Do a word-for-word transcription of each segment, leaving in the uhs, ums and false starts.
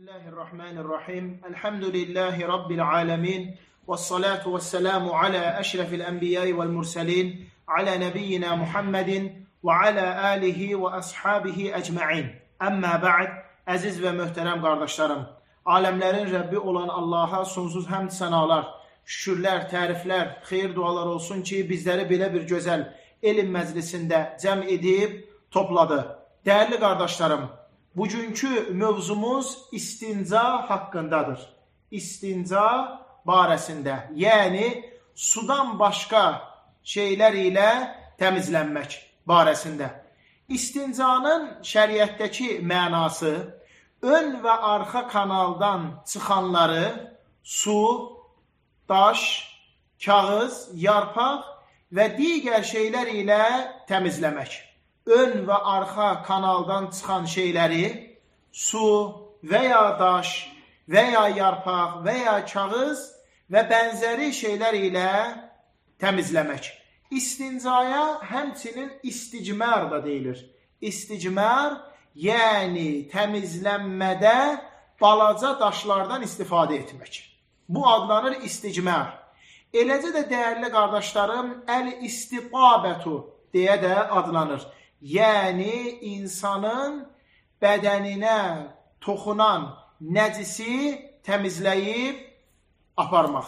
Bismillahirrahmanirrahim. Elhamdülillahi Rabbil alemin. Vessalatu vesselamu ala eşrefil enbiyai vel murselin. Ala nebiyyina Muhammedin ve ala alihi ve ashabihi ecma'in. Amma ba'd. Əziz və möhtərəm qardaşlarım, aləmlərin Rəbbi olan Allaha sonsuz həmd sənalar, şükürlər, təriflər, xeyir dualar olsun ki, bizləri belə bir gözəl elm məclisində cəm edib topladı. Dəyərli qardaşlarım, bugünkü mövzumuz istinca haqqındadır. İstinca barəsində, yəni sudan başqa şeylər ilə təmizlənmək barəsində. İstincanın şəriətdəki mənası, ön və arxa kanaldan çıxanları su, daş, kağız, yarpaq və digər şeylər ilə təmizləmək. Ön və arxa kanaldan çıxan şeyləri su və ya daş və ya yarpaq və ya kağız və bənzəri şeylər ilə təmizləmək. İstincaya həmçinin isticmar da deyilir. İsticmar, yəni təmizlənmədə balaca daşlardan istifadə etmək. Bu adlanır isticmar. Eləcə də dəyərli qardaşlarım, əl-istiqabətu deyə də adlanır. Yəni insanın bədəninə toxunan nəcisi təmizləyib aparmaq.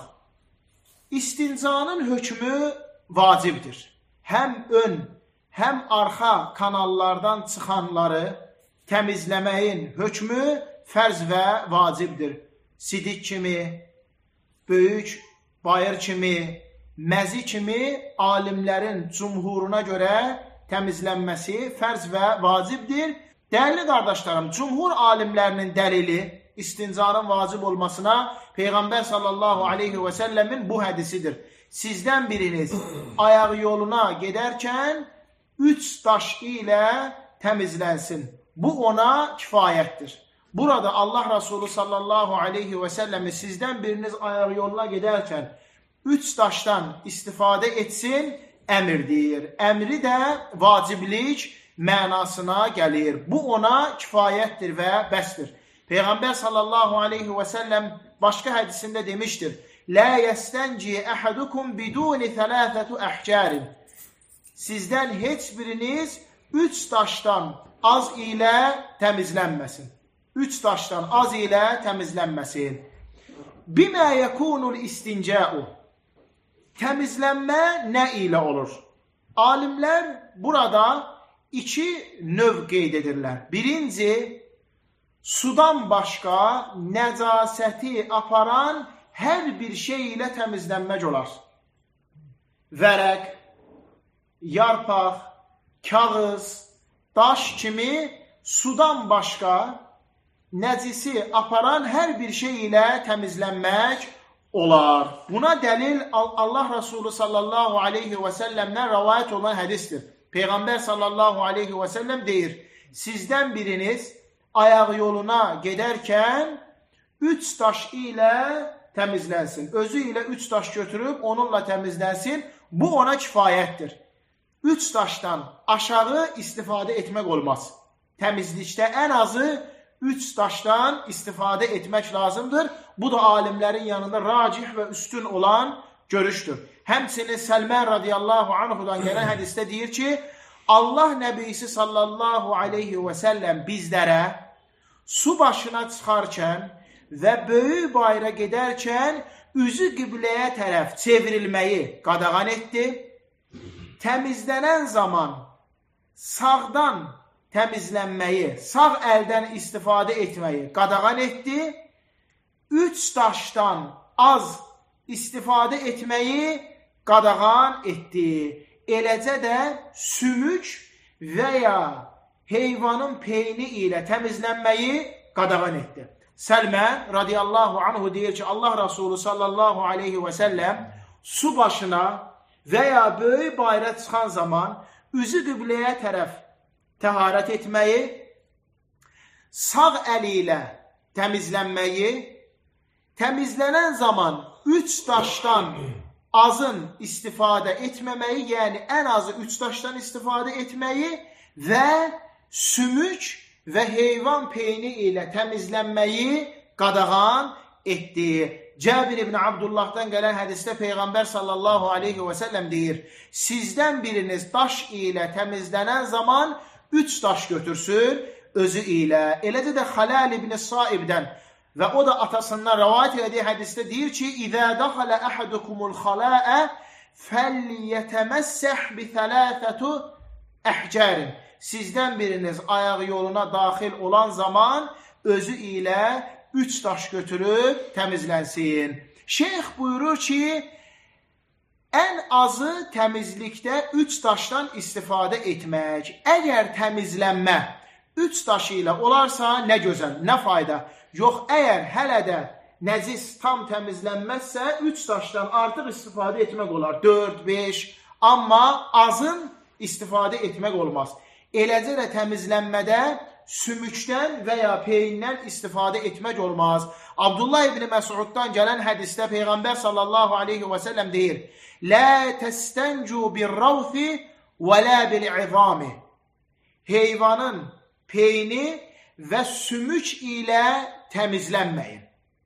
İstincanın hökmü vacibdir. Həm ön, həm arxa kanallardan çıxanları təmizləməyin hökmü fərz və vacibdir. Sidik kimi, böyük bayır kimi, məzi kimi alimlərin cümhuruna görə təmizlənməsi fərz və vacibdir. Dəyərli qardaşlarım, cümhur alimlərinin dəlili istincanın vacib olmasına Peyğəmbər sallallahu aleyhi və səlləmin bu hədisidir. Sizdən biriniz ayaq yoluna gedərkən üç daş ilə təmizlənsin. Bu ona kifayətdir. Burada Allah Resulü sallallahu aleyhi və səlləmi sizdən biriniz ayaq yoluna gedərkən üç daşdan istifadə etsin, əmr deyir. Əmri də vaciblik mənasına gəlir. Bu ona kifayətdir və bəsdir. Peyğəmbər sallallahu aleyhi və səlləm başqa hədisində demişdir. La yestənci əhadukum biduni thalathatu ahcarin. Sizdən heç biriniz üç daşdan az ilə təmizlənməsin. Üç daşdan az ilə təmizlənməsin. Bimə yekunul istinca'u. Təmizlənmə nə ilə olur? Alimlər burada iki növ qeyd edirlər. Birinci, sudan başqa nəcasəti aparan hər bir şey ilə təmizlənmək olar. Vərəq, yarpaq, kağız, daş kimi sudan başqa nəcisi aparan hər bir şey ilə təmizlənmək olar. Buna dəlil Allah Resulü sallallahu aleyhi və səlləmdən rəvayət olan hədisdir. Peyğəmbər sallallahu aleyhi və səlləm deyir, sizdən biriniz ayaq yoluna gedərkən üç daş ilə təmizlənsin. Özü ilə üç daş götürüb onunla təmizlənsin. Bu ona kifayətdir. Üç daşdan aşağı istifadə etmək olmaz. Təmizlikdə ən azı üç daşdan istifadə etmək lazımdır. Bu da alimlərin yanında racih və üstün olan görüşdür. Həmçinin Səlmən radiyallahu anhudan gələn hədisdə deyir ki, Allah nəbisi sallallahu aleyhi və səlləm bizlərə su başına çıxarkən və böyük bayra gedərkən üzü qibləyə tərəf çevrilməyi qadağan etdi. Təmizlənən zaman sağdan təmizlənməyi, sağ əldən istifadə etməyi qadağan etdi. Üç daşdan az istifadə etməyi qadağan etdi. Eləcə də sümük və ya heyvanın peyni ilə təmizlənməyi qadağan etdi. Səlmə radiyallahu anhu deyir ki, Allah Resulü sallallahu aleyhi və səlləm su başına və ya böyük bayra çıxan zaman üzü qibləyə tərəf təharət etməyi, sağ əli ilə təmizlənməyi, təmizlənən zaman üç daşdan azın istifadə etməməyi, yəni ən azı üç daşdan istifadə etməyi və sümük və heyvan peyni ilə təmizlənməyi qadağan etdi. Cəbir ibn Abdullah'dan gələn hədisdə Peyğəmbər sallallahu aleyhi və səlləm deyir, sizdən biriniz daş ilə təmizlənən zaman üç daş götürsün özü ilə. Eləcə də Xəlal ibn Saib'dən və o da atasından rəvayət etdiyi hədisdə deyir ki, İzə dəxələ əhədukumul xaləə fəlyətəməssəh bi thələthətu əhcərin. Sizdən biriniz ayaq yoluna daxil olan zaman özü ilə üç daş götürüb təmizlənsin. Şeyx buyurur ki, ən azı təmizlikdə üç daşdan istifadə etmək. Əgər təmizlənmə üç daş ilə olarsa, nə gözəl, nə fayda. Yox, əgər hələ də nəcis tam təmizlənməzsə, üç daşdan artıq istifadə etmək olar. dörd, beş, amma azın istifadə etmək olmaz. Eləcə də təmizlənmədə sümükdən və ya peyindən istifadə etmək olmaz. Abdullah ibn Məsuddan gələn hədisdə Peyğəmbər sallallahu aleyhi və səlləm deyir, Lə təstəncu bir-ravfi və lə bil-izami. Heyvanın peyni və sümük ilə təmizlənməyin.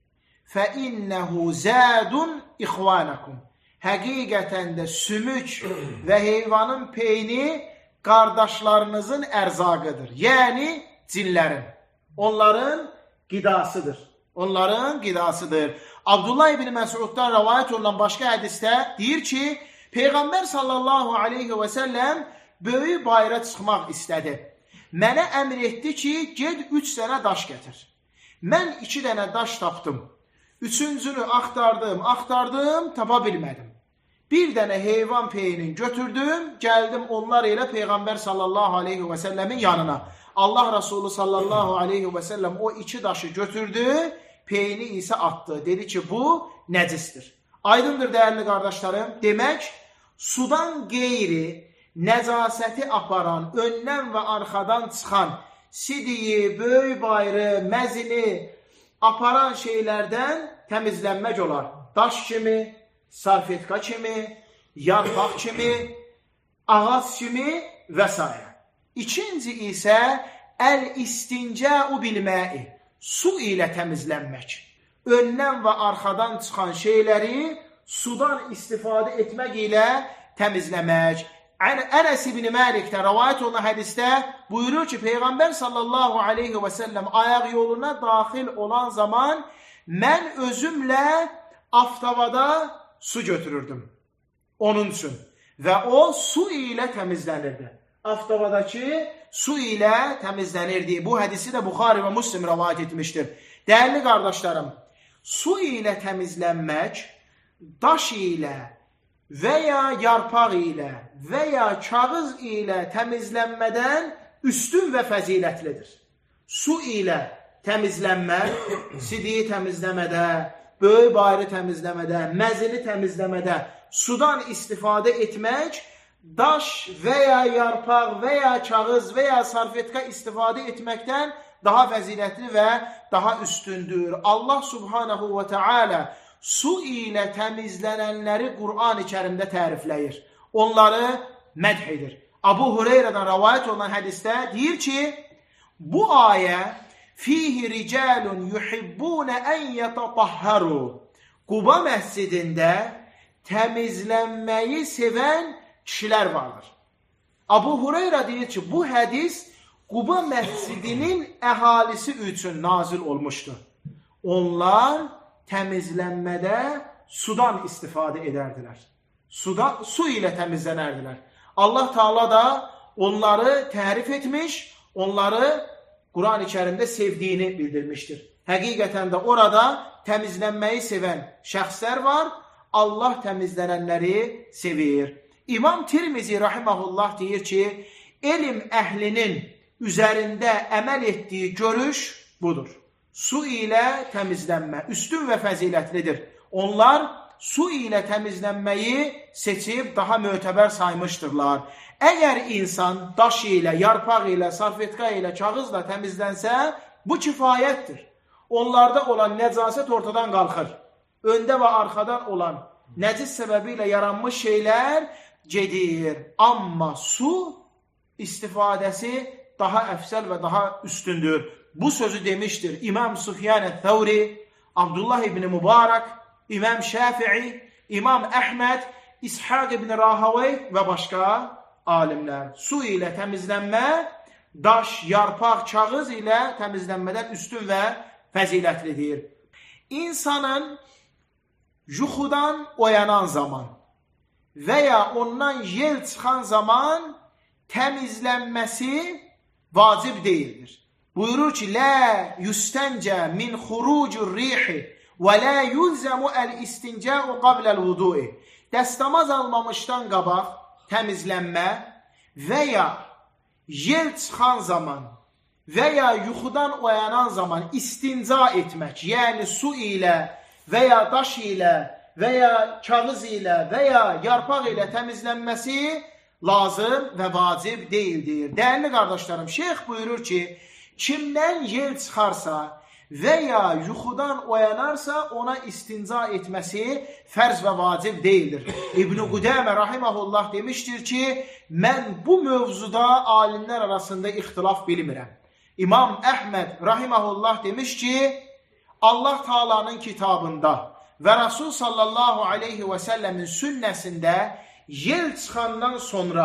Fəinnəhu zədun ixvanakum. Həqiqətən də sümük və heyvanın peyni qardaşlarınızın ərzaqıdır. Yəni, cinlərin. Onların qidasıdır. Onların qidasıdır. Abdullah ibn Məsuddan rəvayət olunan başqa hədisdə deyir ki, Peyğəmbər sallallahu aleyhi və səlləm böyük bayra çıxmaq istədi. Mənə əmr etdi ki, ged üç dənə daş gətir. Mən iki dənə daş tapdım. Üçüncünü axtardım, axtardım, tapa bilmədim. Bir dənə heyvan peyini götürdüm, gəldim onlar ilə Peyğəmbər sallallahu aleyhi və səlləmin yanına. Allah Resulü sallallahu aleyhi və səlləm o iki daşı götürdü, peyini isə atdı. Dedi ki, bu nəcisdir. Aydındır, dəyərli qardaşlarım. Demək, sudan qeyri, nəcasəti aparan, öndən və arxadan çıxan, sidiyi, böyük bayrı, məzini aparan şeylərdən təmizlənmək olar. Daş kimi, sarfetka kimi, yarpaq kimi, ağac kimi və s. İkinci isə əl-istincəu bilməi, su ilə təmizlənmək. Öndən və arxadan çıxan şeyləri sudan istifadə etmək ilə təmizləmək. Ənəs ibn Məlikdə rəvayət olunan hədisdə buyurur ki, Peyğəmbər sallallahu aleyhi və səlləm ayaq yoluna daxil olan zaman mən özümlə aftavada su götürürdüm onun üçün və o su ilə təmizlənirdi. Aftavadakı su ilə təmizlənirdi. Bu hədisi də Buxari və Müslim rəvayət etmişdir. Dəyərli qardaşlarım, su ilə təmizlənmək daş ilə və ya yarpaq ilə və ya kağız ilə təmizlənmədən üstün və fəzilətlidir. Su ilə təmizlənmək, sidiyi təmizləmədə, böyük bayrı təmizləmədə, məzini təmizləmədə sudan istifadə etmək, daş və ya yarpaq və ya kağız və ya sarfetka istifadə etməkdən daha fəzilətli və daha üstündür. Allah subhanahu və teala su ilə təmizlənənləri Qur'an-ı Kərimdə tərifləyir. Onları mədh edir. Abu Hüreyrədən rəvayət olunan hədisdə deyir ki, bu ayə fihi ricalun yuhibbuna an yatatahharu. Quba məscidində təmizlənməyi sevən kişilər vardır. Abu Hüreyrə deyir ki, bu hədis Quba məscidinin əhalisi üçün nazil olmuşdur. Onlar təmizlənmədə sudan istifadə edərdilər. Suda, su ilə təmizlənərdilər. Allah Teala da onları tərif etmiş, onları Qur'an-ı Kərimdə sevdiyini bildirmişdir. Həqiqətən də orada təmizlənməyi sevən şəxslər var, Allah təmizlənənləri sevir. İmam Tirmizi rahimehullah deyir ki, elm əhlinin üzərində əməl etdiyi görüş budur. Su ilə təmizlənmə üstün və fəzilətlidir. Onlar su ilə təmizlənməyi seçib daha mötəbər saymışdırlar. Əgər insan daş ilə, yarpaq ilə, sarfetka ilə, kağızla təmizlənsə, bu kifayətdir. Onlarda olan nəcasət ortadan qalxır. Öndə və arxadan olan nəcis səbəbi ilə yaranmış şeylər gedir. Amma su istifadəsi daha əfsəl və daha üstündür. Bu sözü demişdir İmam Sufyan el-Thawri, Abdullah ibn Mübarək, İmam Şafii, İmam Əhməd, İshaq ibn Rahawey və başqa alimlər. Su ilə təmizlənmə, daş, yarpaq, kağız ilə təmizlənmədən üstün və fəzilətlidir. İnsanın yuxudan oyanan zaman və ya ondan yel çıxan zaman təmizlənməsi vacib deyildir. Buyurur ki, لا يستنجى من خروج الريح ولا يلزم الاستنجاء قبل الوضوء. Dəstəmaz almamışdan qabaq təmizlənmə və ya yel çıxan zaman və ya yuxudan oyanan zaman istinca etmək, yəni su ilə və ya daş ilə və ya kağız ilə və ya yarpaq ilə təmizlənməsi lazım və vacib deyildir. Dəyərli qardaşlarım, şeyx buyurur ki, kimdən yel çıxarsa və ya yuxudan oyanarsa ona istinca etməsi fərz və vacib deyildir. İbn-i Qudəmə rahiməhullah demişdir ki, mən bu mövzuda alimlər arasında ixtilaf bilmirəm. İmam Əhməd rahiməhullah demiş ki, Allah Taala'nın kitabında və Rasul sallallahu aleyhi və səlləmin sünnəsində yel çıxandan sonra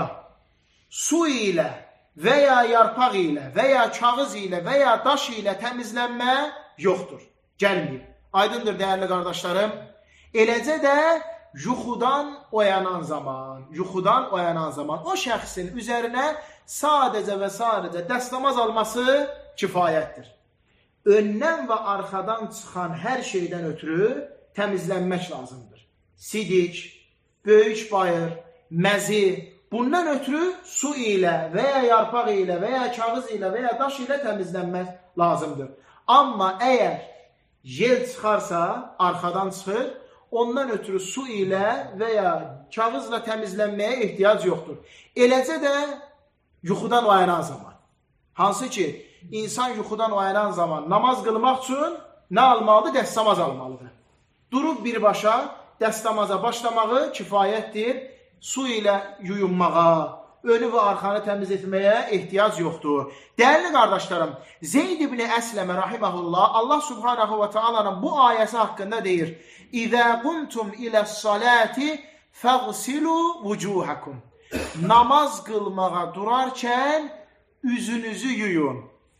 su ilə və ya yarpaq ilə və ya kağız ilə və ya daş ilə təmizlənmə yoxdur, gəlməyib. Aydındır dəyərli qardaşlarım. Eləcə də yuxudan oyanan zaman, yuxudan oyanan zaman o şəxsin üzərinə sadəcə və sadəcə dəstəmaz alması kifayətdir. Öndən və arxadan çıxan hər şeydən ötürü təmizlənmək lazımdır. Sidik, böyük bayır, məzi, bundan ötürü su ilə və ya yarpaq ilə və ya kağız ilə və ya daş ilə təmizlənmək lazımdır. Amma əgər yel çıxarsa, arxadan çıxır, ondan ötürü su ilə və ya kağızla təmizlənməyə ehtiyac yoxdur. Eləcə də yuxudan oyanan zaman. Hansı ki, insan yuxudan oyanan zaman namaz qılmaq üçün nə almalıdır? Dəstəmaz almalıdır. Durub birbaşa dəstəmaza başlamağı kifayətdir. Su ilə yuyunmağa, önü və arxanı təmiz etməyə ehtiyac yoxdur. Dəyərli qardaşlarım, Zeyd ibn Əsləmə rahiməhullah Allah subhanahu və taala'nın bu ayəsi haqqında deyir: İzə qumtum iləs-salati fəğsilu vucuhakum. Namaz qılmağa durarkən üzünüzü yuyun.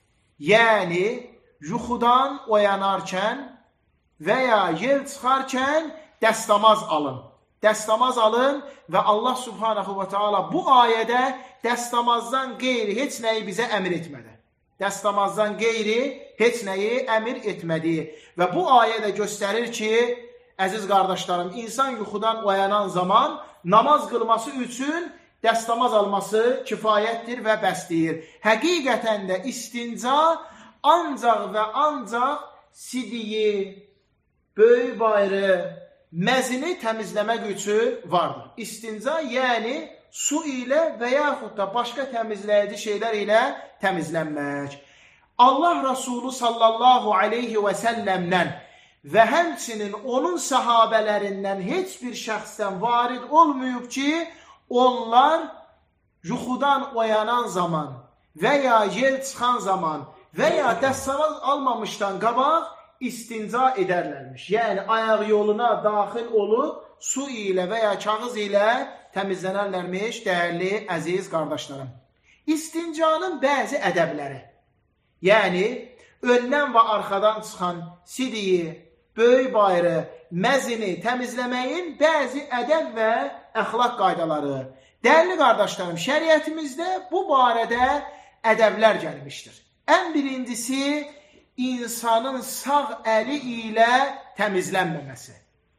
Yəni, yuxudan oyanarkən və ya yel çıxarkən dəstəmaz alın. Dəstəmaz alın və Allah subhanahu və taala bu ayədə dəstəmazdan qeyri heç nəyi bizə əmr etmədi. Dəstəmazdan qeyri heç nəyi əmr etmədi. Və bu ayədə göstərir ki, əziz qardaşlarım, insan yuxudan oyanan zaman namaz qılması üçün dəstəmaz alması kifayətdir və bəsdir. Həqiqətən də istinca ancaq və ancaq sidiyi, böyük bayrı, məzini təmizləmək üçün vardır. İstinca, yəni su ilə və yaxud da başqa təmizləyici şeylər ilə təmizlənmək. Allah Rasulü sallallahu aleyhi və səlləmdən və həmçinin onun səhabələrindən heç bir şəxsdən varid olmayıb ki, onlar yuxudan oyanan zaman və ya yel çıxan zaman və ya dəstəmaz almamışdan qabaq istinca edərlərmiş. Yəni, ayaq yoluna daxil olub, su ilə və ya kağız ilə təmizlənərlərmiş, dəyərli, əziz qardaşlarım. İstincanın bəzi ədəbləri, yəni, öndən və arxadan çıxan sidiyi, böyük bayrı, məzini təmizləməyin bəzi ədəb və əxlaq qaydaları. Dəyərli qardaşlarım, şəriətimizdə bu barədə ədəblər gəlmişdir. Ən birincisi, insanın sağ əli ilə təmizlənməməsi.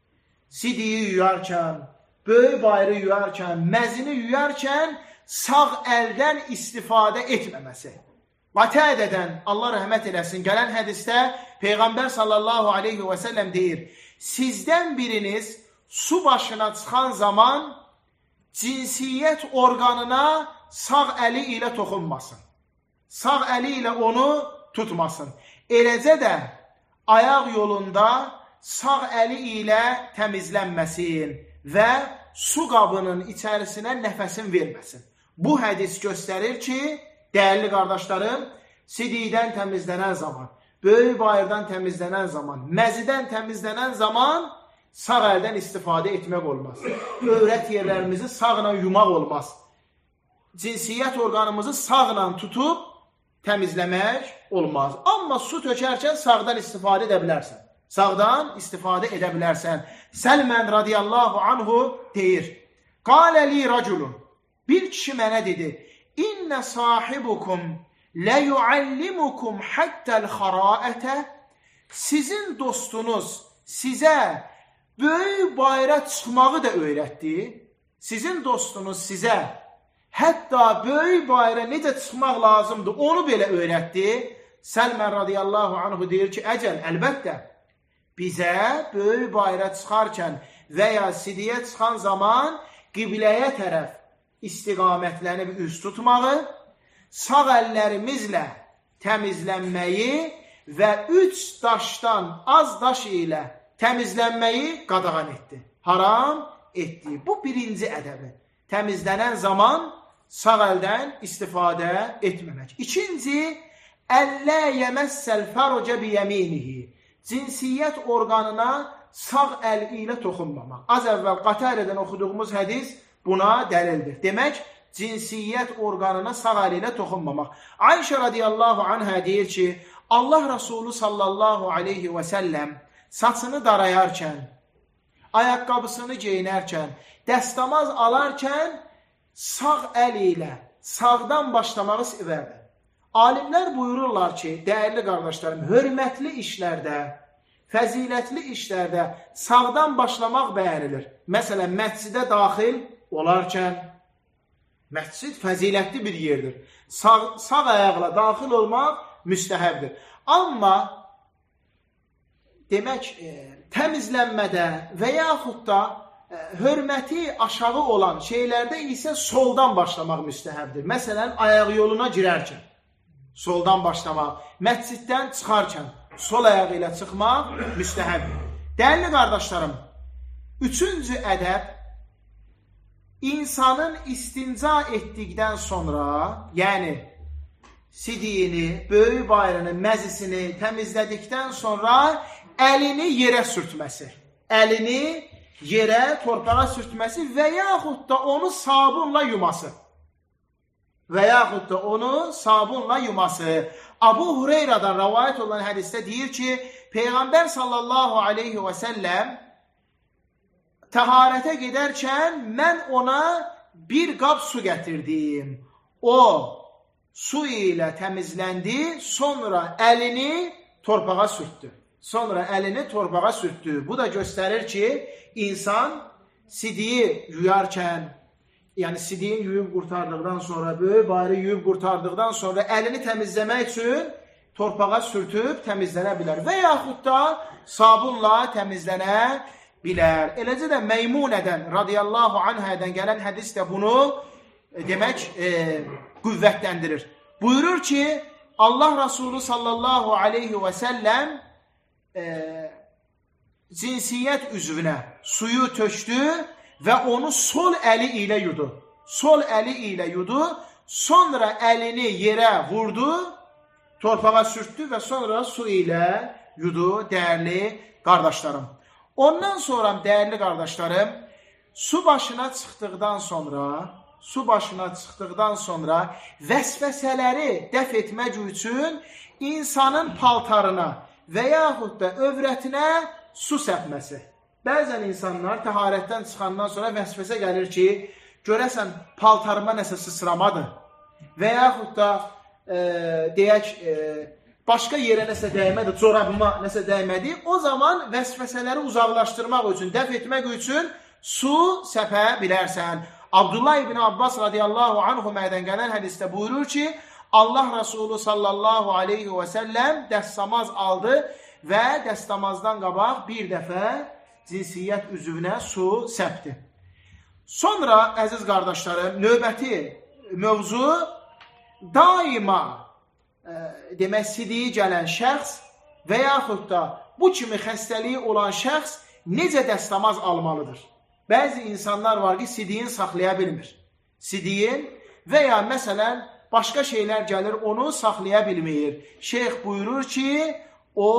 Sidiyi yuyarkən, böyük bayrı yuyarkən, məzini yuyarkən sağ əldən istifadə etməməsi. Qatədədən, Allah rəhmət eləsin, gələn hədisdə Peyğəmbər sallallahu aleyhi və səlləm deyir, sizdən biriniz su başına çıxan zaman cinsiyyət orqanına sağ əli ilə toxunmasın. Sağ əli ilə onu tutmasın. Eləcə də ayaq yolunda sağ əli ilə təmizlənməsin və su qabının içərisinə nəfəsin verməsin. Bu hədis göstərir ki, Dəyərli qardaşlarım, sidikdən təmizlənən zaman, böyük bayırdan təmizlənən zaman, məzidən təmizlənən zaman sağ əldən istifadə etmək olmaz. Övrət yerlərimizi sağla yumaq olmaz. Cinsiyyət orqanımızı sağla tutub təmizləmək olmaz. Amma su tökərkən sağdan istifadə edə bilərsən. Sağdan istifadə edə bilərsən. Səlmən radiyallahu anhu deyir, qalə li raculun, bir kişi mənə dedi, İnnə sahibukum lə yuallimukum hattəl xaraətə, sizin dostunuz sizə böyük bayıra çıxmağı da öyrətdi. Sizin dostunuz sizə hətta böyük bayıra necə çıxmaq lazımdır, onu belə öyrətdi. Səlmən radiyallahu anhu deyir ki, əcəl, əlbəttə, bizə böyük bayıra çıxarkən və ya sidiyə çıxan zaman qibləyə tərəf istiqamətlənib üst tutmağı, sağ əllərimizlə təmizlənməyi və üç daşdan az daş ilə təmizlənməyi qadağan etdi. Haram etdi. Bu birinci ədəbi. Təmizlənən zaman sağ əldən istifadə etməmək. İkinci, əllə yəməssəl fərcə biyəminihi. Cinsiyyət orqanına sağ əl ilə toxunmamaq. Az əvvəl Qatərədən oxuduğumuz hədis buna dəlildir. Demək, cinsiyyət orqanına sağ əl ilə toxunmamaq. Ayşə radiyallahu anhə deyir ki, Allah Rasulü sallallahu aleyhi və səlləm saçını darayarkən, ayaqqabısını geyinərkən, dəstəmaz alarkən sağ əl ilə sağdan başlamağı severdi. Alimlər buyururlar ki, dəyərli qardaşlarım, hörmətli işlərdə, fəzilətli işlərdə sağdan başlamaq bəyənilir. Məsələn, məscidə daxil olarkən, məscid fəzilətli bir yerdir. Sağ, sağ ayaqla daxil olmaq müstəhəbdir. Amma demək, e, təmizlənmədə və yaxud da e, hörməti aşağı olan şeylərdə isə soldan başlamaq müstəhəbdir. Məsələn, ayaq yoluna girərkən soldan başlamaq, məsciddən çıxarkən sol ayağı ilə çıxmaq müstəhəbdir. Dəyərli qardaşlarım, üçüncü ədəb, insanın istinca etdikdən sonra, yəni sidiyini, böyük bayrını, məzisini təmizlədikdən sonra əlini yerə sürtməsi. Əlini yerə, torpağa sürtməsi və yaxud da onu sabunla yuması. Və yaxud da onu sabunla yuması. Abu Hureyradan rəvayət olan hədisdə deyir ki, Peyğəmbər sallallahu aleyhi və səlləm təharətə gedərkən mən ona bir qab su gətirdim. O su ilə təmizləndi, sonra əlini torpağa sürtdü. Sonra əlini torpağa sürtdü. Bu da göstərir ki, insan sidiyi yuyarkən, yəni sidiyin yuyub qurtardıqdan sonra, böyük bayrı yuyub qurtardıqdan sonra əlini təmizləmək üçün torpağa sürtüb təmizlənə bilər. Və yaxud da sabunla təmizlənə bilər. Eləcə də Meymunədən, radiyallahu anhədən gələn hədis də bunu e, demək e, qüvvətləndirir. Buyurur ki, Allah Rasulü sallallahu aleyhi və səlləm e, cinsiyyət üzvünə suyu tökdü və onu sol əli ilə yudu. Sol əli ilə yudu, sonra əlini yerə vurdu, torpağa sürtdü və sonra su ilə yudu, dəyərli qardaşlarım. Ondan sonra, dəyərli qardaşlarım, su başına çıxdıqdan sonra, su başına çıxdıqdan sonra vəsvəsələri dəf etmək üçün insanın paltarına və yaxud da övrətinə su səpməsi. Bəzən insanlar təharətdən çıxandan sonra vəsvəsə gəlir ki, görəsən paltarıma nəsə sısramadır və yaxud da e, deyək, e, başqa yerə nəsə dəymədi, corabıma nəsə dəymədi, o zaman vəsvəsələri uzaqlaşdırmaq üçün, dəf etmək üçün su səpə bilərsən. Abdullah ibn Abbas radiyallahu anhumədən gələn hədisdə buyurur ki, Allah Rasulü sallallahu aleyhi və səlləm dəstəmaz aldı və dəstəmazdan qabaq bir dəfə cinsiyyət üzvünə su səpdi. Sonra, əziz qardaşlarım, növbəti mövzu daima e, demək, sidiyi gələn şəxs və yaxud da bu kimi xəstəliyi olan şəxs necə dəstəmaz almalıdır? Bəzi insanlar var ki, sidiyin saxlaya bilmir. Sidiyin və ya məsələn, başqa şeylər gəlir, onu saxlaya bilmir. Şeyx buyurur ki, o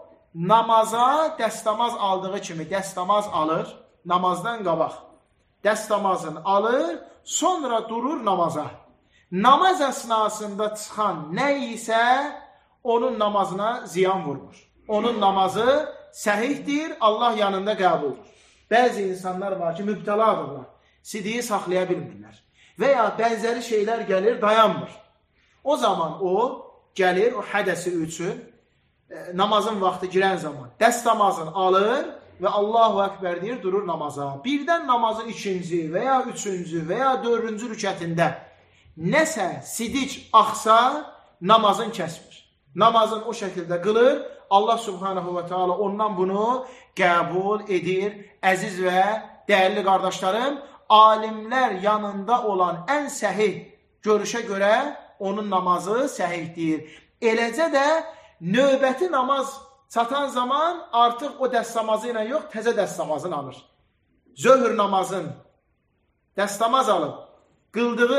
namaza dəstəmaz aldığı kimi dəstəmaz alır, namazdan qabaq dəstəmazını alır, sonra durur namaza. Namaz əsnasında çıxan nə isə onun namazına ziyan vurur. Onun namazı səhihdir, Allah yanında qəbuldur. Bəzi insanlar var ki, mübtəladırlar, sidiyi saxlaya bilmirlər. Və ya bənzəri şeylər gəlir, dayanmır. O zaman o gəlir, o hədəsi üçün, e, namazın vaxtı girən zaman dəstəmazını alır və Allahu Əkbər deyir, durur namaza. Birdən namazın ikinci və ya üçüncü və ya dördüncü rükətində nəsə sidic axsa, namazın kəsmir. Namazın o şəkildə qılır, Allah Subhanahu və Teala ondan bunu qəbul edir. Əziz və dəyərli qardaşlarım, alimlər yanında olan ən səhih görüşə görə onun namazı səhihdir. Eləcə də növbəti namaz çatan zaman artıq o dəstəmazı ilə yox, təzə dəstəmazını alır. Zöhr namazın dəstəmaz alıb, qıldığı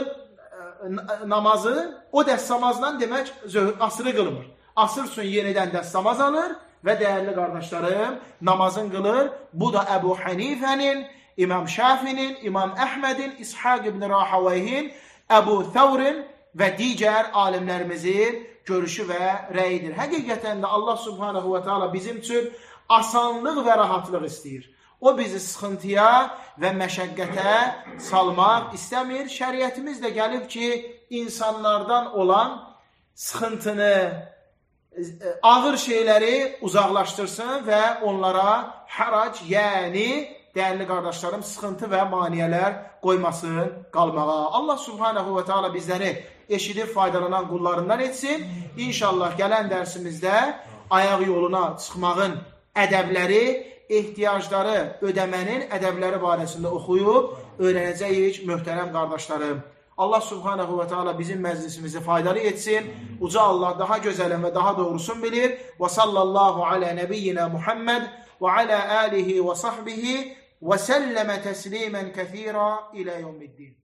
namazı o dəstəmazla demək zöhr, asırı qılmır. Asır üçün yenidən dəstəmaz alır və dəyərli qardaşlarım, namazın qılır. Bu da Əbu Hanifənin, İmam Şafinin, İmam Əhmədin, İshaq ibn Rahawayhin, Əbu Thawrin və digər alimlərimizin görüşü və rəyidir. Həqiqətən də Allah Subhanahu və Teala bizim üçün asanlıq və rahatlıq istəyir. O bizi sıxıntıya və məşəqqətə salmaq istəmir. Şəriətimiz də gəlib ki, insanlardan olan sıxıntını, ağır şeyləri uzaqlaşdırsın və onlara harac, yəni dəyərli qardaşlarım, sıxıntı və maniyələr qoymasın qalmağa. Allah Subhanahu və Teala bizləri eşidib faydalanan qullarından etsin. İnşallah gələn dərsimizdə ayaq yoluna çıxmağın ədəbləri, ehtiyacları ödəmənin ədəbləri barəsində oxuyub öyrənəcəyik möhtərəm qardaşlarım. Allah Subhanahu və Teala bizim məclisimizi faydalı etsin. Uca Allah daha gözəlin və daha doğrusunu bilir. Və sallallahu alə nəbiyyina Muhammed və alə alihi və sahbihi və səlləmə təslimən kəthira ilə yevmiddin.